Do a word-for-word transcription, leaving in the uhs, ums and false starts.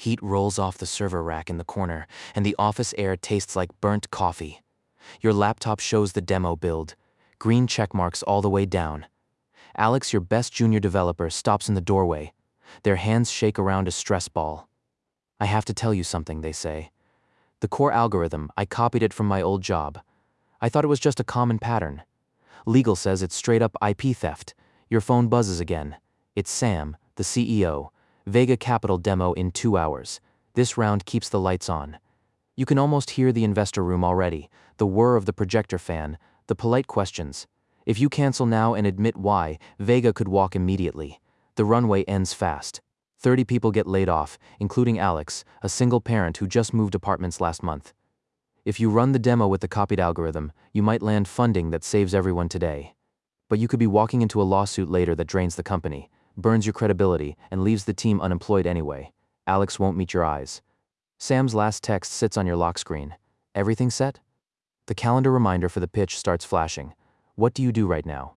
Heat rolls off the server rack in the corner, and the office air tastes like burnt coffee. Your laptop shows the demo build. Green check marks all the way down. Alex, your best junior developer, stops in the doorway. Their hands shake around a stress ball. I have to tell you something, they say. The core algorithm, I copied it from my old job. I thought it was just a common pattern. Legal says it's straight up I P theft. Your phone buzzes again. It's Sam, the C E O. Vega Capital demo in two hours. This round keeps the lights on. You can almost hear the investor room already, the whir of the projector fan, the polite questions. If you cancel now and admit why, Vega could walk immediately. The runway ends fast. Thirty people get laid off, including Alex, a single parent who just moved apartments last month. If you run the demo with the copied algorithm, you might land funding that saves everyone today. But you could be walking into a lawsuit later that drains the company, burns your credibility, and leaves the team unemployed anyway. Alex won't meet your eyes. Sam's last text sits on your lock screen. Everything set? The calendar reminder for the pitch starts flashing. What do you do right now?